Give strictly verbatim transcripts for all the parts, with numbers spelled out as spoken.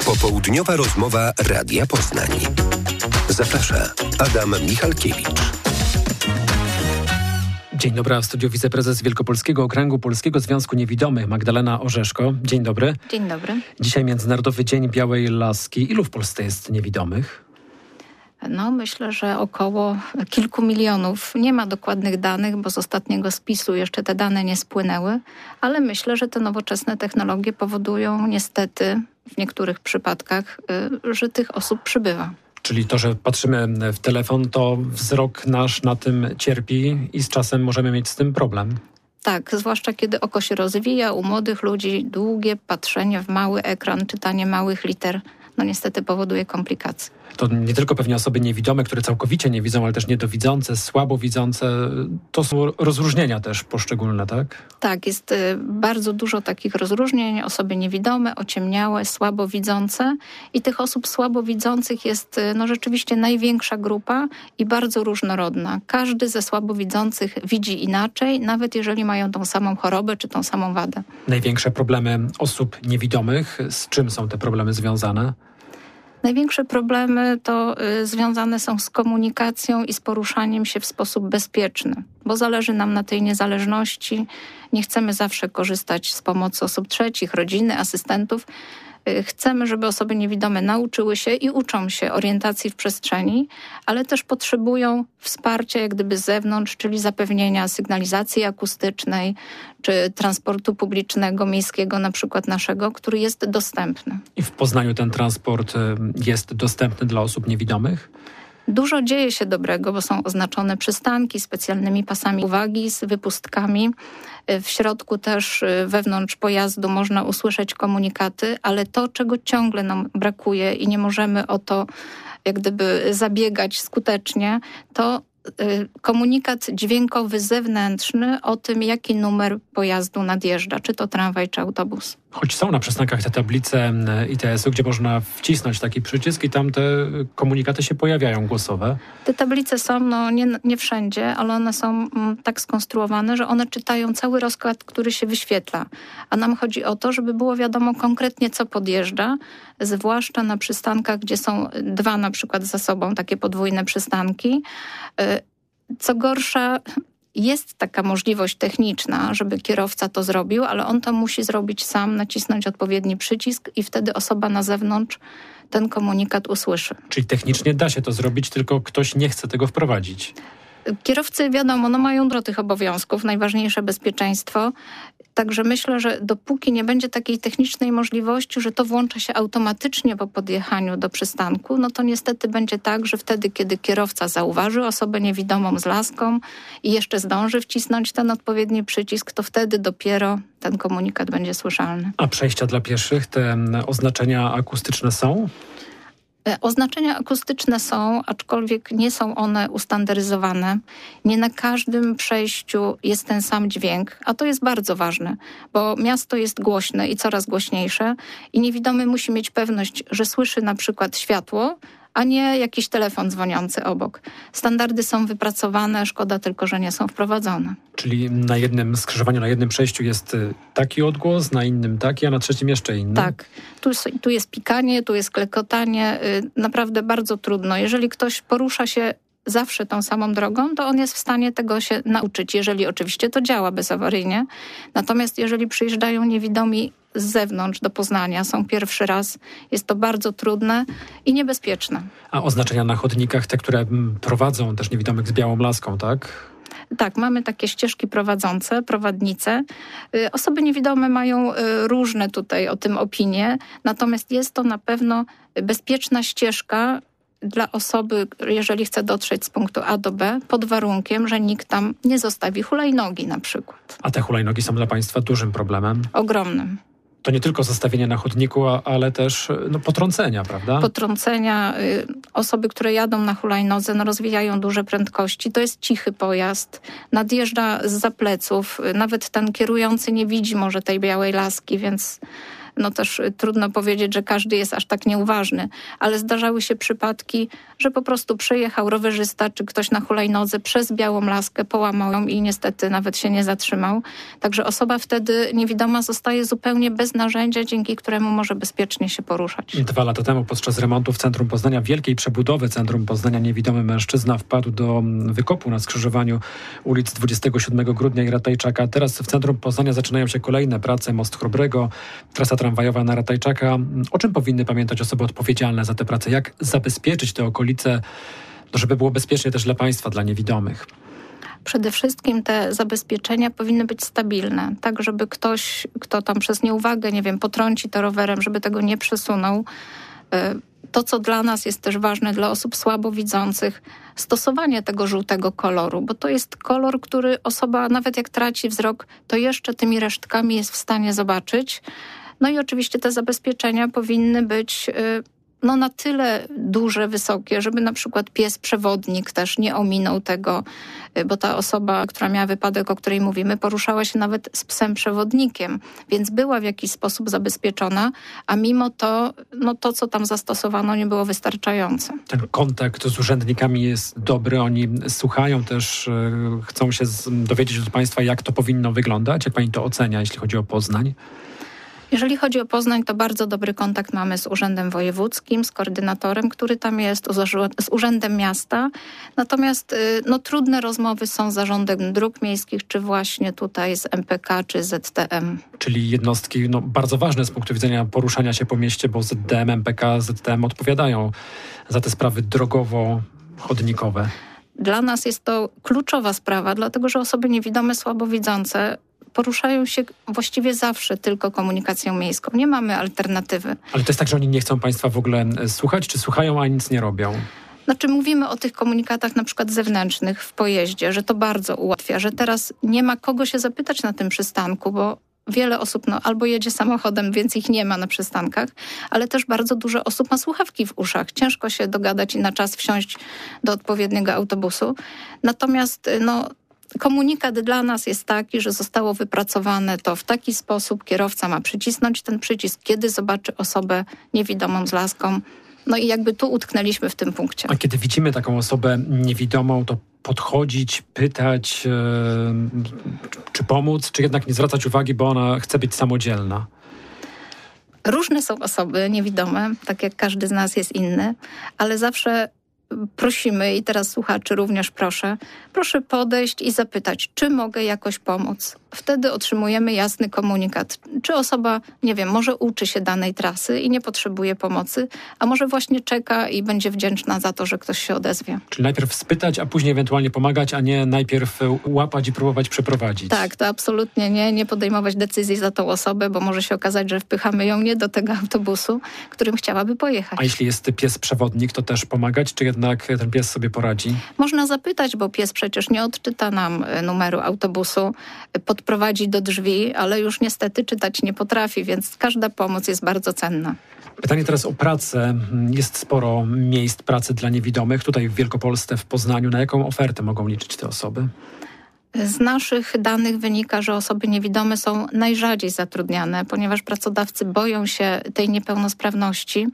Popołudniowa rozmowa Radia Poznań. Zaprasza Adam Michalkiewicz. Dzień dobry, a w studiu wiceprezes Wielkopolskiego Okręgu Polskiego Związku Niewidomych Magdalena Orzeszko. Dzień dobry. Dzień dobry. Dzisiaj Międzynarodowy Dzień Białej Laski. Ilu w Polsce jest niewidomych? No myślę, że około kilku milionów. Nie ma dokładnych danych, bo z ostatniego spisu jeszcze te dane nie spłynęły, ale myślę, że te nowoczesne technologie powodują niestety w niektórych przypadkach, że tych osób przybywa. Czyli to, że patrzymy w telefon, to wzrok nasz na tym cierpi i z czasem możemy mieć z tym problem. Tak, zwłaszcza kiedy oko się rozwija, u młodych ludzi długie patrzenie w mały ekran, czytanie małych liter, no niestety powoduje komplikacje. To nie tylko pewnie osoby niewidome, które całkowicie nie widzą, ale też niedowidzące, słabowidzące. To są rozróżnienia też poszczególne, tak? Tak, jest y, bardzo dużo takich rozróżnień. Osoby niewidome, ociemniałe, słabowidzące i tych osób słabowidzących jest y, no rzeczywiście największa grupa i bardzo różnorodna. Każdy ze słabowidzących widzi inaczej, nawet jeżeli mają tą samą chorobę czy tą samą wadę. Największe problemy osób niewidomych, z czym są te problemy związane? Największe problemy to y, związane są z komunikacją i z poruszaniem się w sposób bezpieczny, bo zależy nam na tej niezależności. Nie chcemy zawsze korzystać z pomocy osób trzecich, rodziny, asystentów. Y, chcemy, żeby osoby niewidome nauczyły się i uczą się orientacji w przestrzeni, ale też potrzebują wsparcia jak gdyby z zewnątrz, czyli zapewnienia sygnalizacji akustycznej, czy transportu publicznego, miejskiego na przykład naszego, który jest dostępny. I w Poznaniu ten transport jest dostępny dla osób niewidomych? Dużo dzieje się dobrego, bo są oznaczone przystanki specjalnymi pasami uwagi z wypustkami. W środku też wewnątrz pojazdu można usłyszeć komunikaty, ale to, czego ciągle nam brakuje i nie możemy o to jak gdyby zabiegać skutecznie, to komunikat dźwiękowy zewnętrzny o tym, jaki numer pojazdu nadjeżdża, czy to tramwaj, czy autobus. Choć są na przystankach te tablice I T S-u, gdzie można wcisnąć taki przycisk i tam te komunikaty się pojawiają głosowe. Te tablice są, no nie, nie wszędzie, ale one są m, tak skonstruowane, że one czytają cały rozkład, który się wyświetla. A nam chodzi o to, żeby było wiadomo konkretnie, co podjeżdża, zwłaszcza na przystankach, gdzie są dwa na przykład za sobą, takie podwójne przystanki. Co gorsza, jest taka możliwość techniczna, żeby kierowca to zrobił, ale on to musi zrobić sam, nacisnąć odpowiedni przycisk i wtedy osoba na zewnątrz ten komunikat usłyszy. Czyli technicznie da się to zrobić, tylko ktoś nie chce tego wprowadzić. Kierowcy, wiadomo, no mają dużo tych obowiązków, najważniejsze bezpieczeństwo. Także myślę, że dopóki nie będzie takiej technicznej możliwości, że to włącza się automatycznie po podjechaniu do przystanku, no to niestety będzie tak, że wtedy, kiedy kierowca zauważy osobę niewidomą z laską i jeszcze zdąży wcisnąć ten odpowiedni przycisk, to wtedy dopiero ten komunikat będzie słyszalny. A przejścia dla pieszych, te oznaczenia akustyczne są? Oznaczenia akustyczne są, aczkolwiek nie są one ustandaryzowane. Nie na każdym przejściu jest ten sam dźwięk, a to jest bardzo ważne, bo miasto jest głośne i coraz głośniejsze i niewidomy musi mieć pewność, że słyszy na przykład światło, a nie jakiś telefon dzwoniący obok. Standardy są wypracowane, szkoda tylko, że nie są wprowadzone. Czyli na jednym skrzyżowaniu, na jednym przejściu jest taki odgłos, na innym taki, a na trzecim jeszcze inny? Tak. Tu, tu jest pikanie, tu jest klekotanie. Naprawdę bardzo trudno. Jeżeli ktoś porusza się zawsze tą samą drogą, to on jest w stanie tego się nauczyć, jeżeli oczywiście to działa bezawaryjnie. Natomiast jeżeli przyjeżdżają niewidomi z zewnątrz do Poznania, są pierwszy raz, jest to bardzo trudne i niebezpieczne. A oznaczenia na chodnikach, te, które prowadzą też niewidomych z białą laską, tak? Tak, mamy takie ścieżki prowadzące, prowadnice. Osoby niewidome mają różne tutaj o tym opinie, natomiast jest to na pewno bezpieczna ścieżka dla osoby, jeżeli chce dotrzeć z punktu A do B, pod warunkiem, że nikt tam nie zostawi hulajnogi na przykład. A te hulajnogi są dla Państwa dużym problemem? Ogromnym. To nie tylko zostawienie na chodniku, ale też no, potrącenia, prawda? Potrącenia. Y, osoby, które jadą na hulajnodze, no, rozwijają duże prędkości. To jest cichy pojazd. Nadjeżdża zza pleców. Y, nawet ten kierujący nie widzi może tej białej laski, więc no też trudno powiedzieć, że każdy jest aż tak nieuważny, ale zdarzały się przypadki, że po prostu przejechał rowerzysta czy ktoś na hulajnodze przez białą laskę, połamał ją i niestety nawet się nie zatrzymał. Także osoba wtedy niewidoma zostaje zupełnie bez narzędzia, dzięki któremu może bezpiecznie się poruszać. Dwa lata temu podczas remontu w centrum Poznania, wielkiej przebudowy centrum Poznania, niewidomy mężczyzna wpadł do wykopu na skrzyżowaniu ulic dwudziestego siódmego grudnia i Ratajczaka. Teraz w centrum Poznania zaczynają się kolejne prace. Most Chrobrego, trasa tramwajowa na Ratajczaka. O czym powinny pamiętać osoby odpowiedzialne za te prace? Jak zabezpieczyć te okolice, no żeby było bezpiecznie też dla państwa, dla niewidomych? Przede wszystkim te zabezpieczenia powinny być stabilne, tak żeby ktoś, kto tam przez nieuwagę, nie wiem, potrąci to rowerem, żeby tego nie przesunął. To, co dla nas jest też ważne, dla osób słabowidzących, stosowanie tego żółtego koloru, bo to jest kolor, który osoba, nawet jak traci wzrok, to jeszcze tymi resztkami jest w stanie zobaczyć. No i oczywiście te zabezpieczenia powinny być no, na tyle duże, wysokie, żeby na przykład pies przewodnik też nie ominął tego, bo ta osoba, która miała wypadek, o której mówimy, poruszała się nawet z psem przewodnikiem, więc była w jakiś sposób zabezpieczona, a mimo to, no to co tam zastosowano, nie było wystarczające. Ten kontakt z urzędnikami jest dobry, oni słuchają też, chcą się dowiedzieć od państwa, jak to powinno wyglądać, jak pani to ocenia, jeśli chodzi o Poznań? Jeżeli chodzi o Poznań, to bardzo dobry kontakt mamy z Urzędem Wojewódzkim, z koordynatorem, który tam jest, z Urzędem Miasta. Natomiast no, trudne rozmowy są z Zarządem Dróg Miejskich, czy właśnie tutaj z M P K, czy Z T M. Czyli jednostki no, bardzo ważne z punktu widzenia poruszania się po mieście, bo Z D M, M P K, Z T M odpowiadają za te sprawy drogowo-chodnikowe. Dla nas jest to kluczowa sprawa, dlatego że osoby niewidome, słabowidzące poruszają się właściwie zawsze tylko komunikacją miejską. Nie mamy alternatywy. Ale to jest tak, że oni nie chcą państwa w ogóle słuchać, czy słuchają, a nic nie robią? Znaczy mówimy o tych komunikatach na przykład zewnętrznych w pojeździe, że to bardzo ułatwia, że teraz nie ma kogo się zapytać na tym przystanku, bo wiele osób no, albo jedzie samochodem, więc ich nie ma na przystankach, ale też bardzo dużo osób ma słuchawki w uszach. Ciężko się dogadać i na czas wsiąść do odpowiedniego autobusu. Natomiast no, komunikat dla nas jest taki, że zostało wypracowane to w taki sposób, kierowca ma przycisnąć ten przycisk, kiedy zobaczy osobę niewidomą z laską. No i jakby tu utknęliśmy w tym punkcie. A kiedy widzimy taką osobę niewidomą, to podchodzić, pytać, yy, czy pomóc, czy jednak nie zwracać uwagi, bo ona chce być samodzielna? Różne są osoby niewidome, tak jak każdy z nas jest inny, ale zawsze prosimy, i teraz słuchaczy również proszę, proszę podejść i zapytać, czy mogę jakoś pomóc. Wtedy otrzymujemy jasny komunikat. Czy osoba, nie wiem, może uczy się danej trasy i nie potrzebuje pomocy, a może właśnie czeka i będzie wdzięczna za to, że ktoś się odezwie. Czyli najpierw spytać, a później ewentualnie pomagać, a nie najpierw łapać i próbować przeprowadzić. Tak, to absolutnie nie. Nie podejmować decyzji za tą osobę, bo może się okazać, że wpychamy ją nie do tego autobusu, którym chciałaby pojechać. A jeśli jest pies przewodnik, to też pomagać, czy jednak ten pies sobie poradzi? Można zapytać, bo pies przecież nie odczyta nam numeru autobusu, podprowadzi do drzwi, ale już niestety czytać nie potrafi, więc każda pomoc jest bardzo cenna. Pytanie teraz o pracę. Jest sporo miejsc pracy dla niewidomych. Tutaj w Wielkopolsce, w Poznaniu. Na jaką ofertę mogą liczyć te osoby? Z naszych danych wynika, że osoby niewidome są najrzadziej zatrudniane, ponieważ pracodawcy boją się tej niepełnosprawności.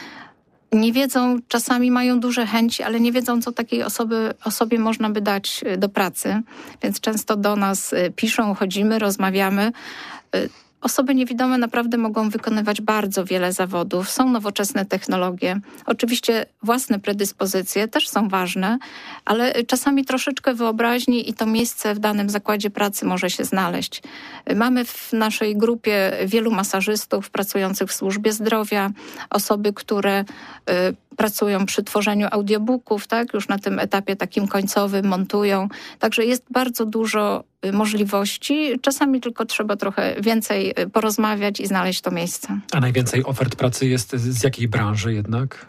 Nie wiedzą, czasami mają duże chęci, ale nie wiedzą, co takiej osoby, osobie można by dać do pracy. Więc często do nas piszą, chodzimy, rozmawiamy. Osoby niewidome naprawdę mogą wykonywać bardzo wiele zawodów. Są nowoczesne technologie. Oczywiście własne predyspozycje też są ważne, ale czasami troszeczkę wyobraźni i to miejsce w danym zakładzie pracy może się znaleźć. Mamy w naszej grupie wielu masażystów pracujących w służbie zdrowia, osoby, które y, pracują przy tworzeniu audiobooków, tak, już na tym etapie takim końcowym montują. Także jest bardzo dużo możliwości. Czasami tylko trzeba trochę więcej porozmawiać i znaleźć to miejsce. A najwięcej ofert pracy jest z jakiej branży jednak?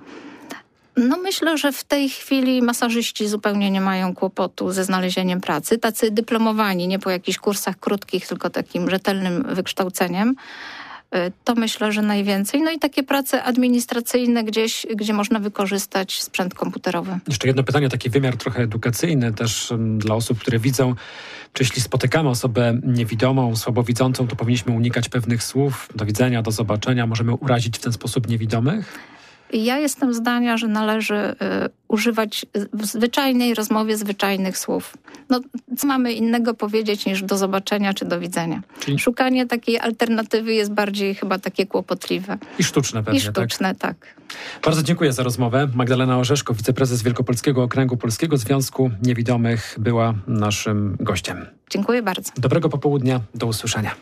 No myślę, że w tej chwili masażyści zupełnie nie mają kłopotu ze znalezieniem pracy. Tacy dyplomowani, nie po jakichś kursach krótkich, tylko takim rzetelnym wykształceniem. To myślę, że najwięcej. No i takie prace administracyjne gdzieś, gdzie można wykorzystać sprzęt komputerowy. Jeszcze jedno pytanie, taki wymiar trochę edukacyjny też dla osób, które widzą. Czy jeśli spotykamy osobę niewidomą, słabowidzącą, to powinniśmy unikać pewnych słów? Do widzenia, do zobaczenia. Możemy urazić w ten sposób niewidomych? Ja jestem zdania, że należy y, używać w zwyczajnej rozmowie zwyczajnych słów. No, co mamy innego powiedzieć niż do zobaczenia czy do widzenia? Czyli... Szukanie takiej alternatywy jest bardziej chyba takie kłopotliwe. I sztuczne pewnie, I sztuczne, tak? tak. Bardzo dziękuję za rozmowę. Magdalena Orzeszko, wiceprezes Wielkopolskiego Okręgu Polskiego Związku Niewidomych, była naszym gościem. Dziękuję bardzo. Dobrego popołudnia, do usłyszenia.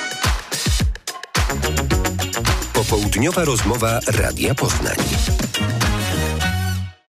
Popołudniowa rozmowa Radia Poznań.